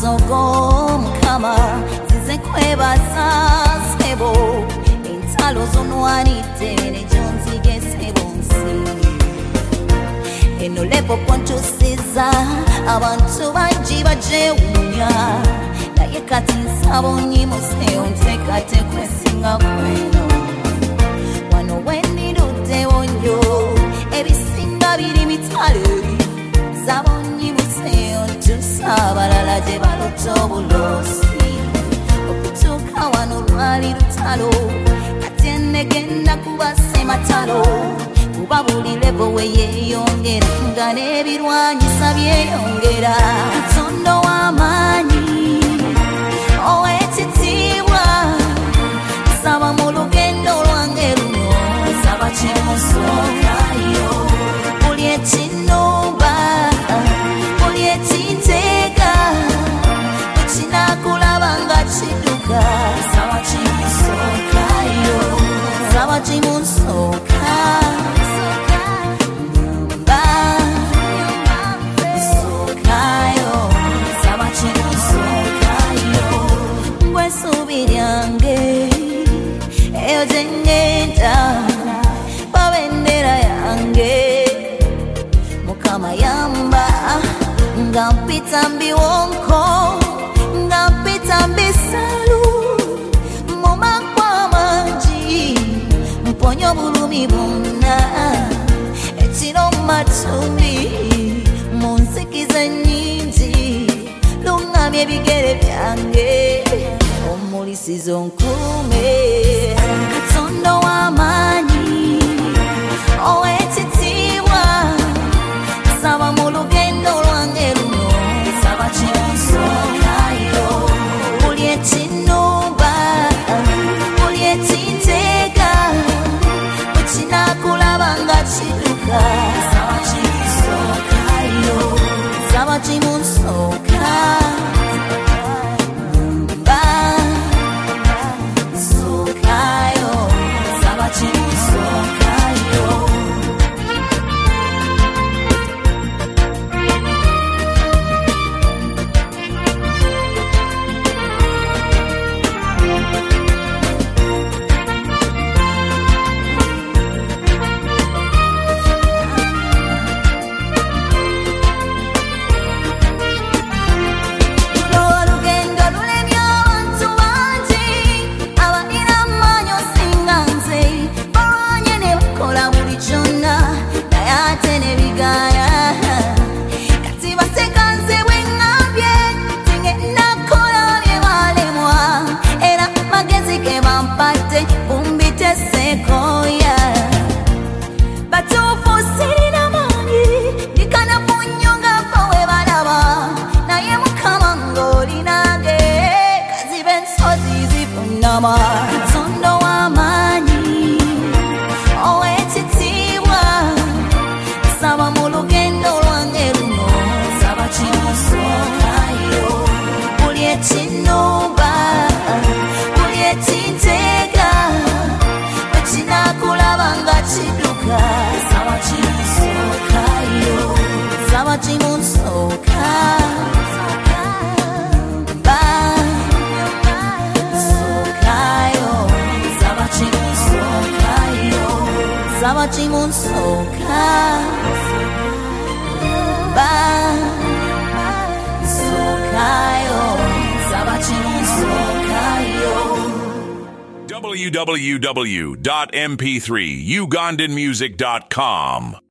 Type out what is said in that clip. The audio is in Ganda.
masogo mukama zize kwebaza sebo entalo zonwanite nejonzige sebo nsi eno lepo pontusiza abantu bangi bajewunya naye kati nsabo nyimuseyo ntekate kwesinga kweno wano weniruddewo nnyo ebisinga biri mitale nsabo nyimuseyo ntusabalala gye balota obulosi okutuuka wano lwali lutalo kati enegenda kubase matalo kuba buli levo weyeyongera nga n'ebirwanyisa byeyongera Katonda w'amaanyi ow'ekitiibwa nsaba mu lugendo lwange luno nsaba kimusookayo buli ekinnumba buli ekinteeka ekinakulaba nga kidduka nsaba kimusookayo nsaba kimusooka eyo gyengenda babendera yange mukama yamba nga mpita mbiwonko nga mpita mbisalu mu maggwa mangi mponya obulumi bwonna ekiro matumbi mu nzikiza nnyingi luŋŋamya ebigere byange omulisizo nkuume Katonda w'amaanyi ow'ekitiibwa nsaba mu lugendo lwange luno nsaba kimusookayo buli ekinnumba buli ekinteeka bwe kinaakulaba nga kidduka nsaba kimusookayo nsaba kimusooka Katonda w'amaanyi ow'ekitiibwa nsaba mu lugendo lwange luno nsaba kimusookayo buli ekinnumba buli ekinteeka bwe kinaakulaba nga kidduka nsaba kimusookayo nsaba kimusooka nsaba kimusooka sookayo nsaba kimusookayo www.mp3ugandanmusic.com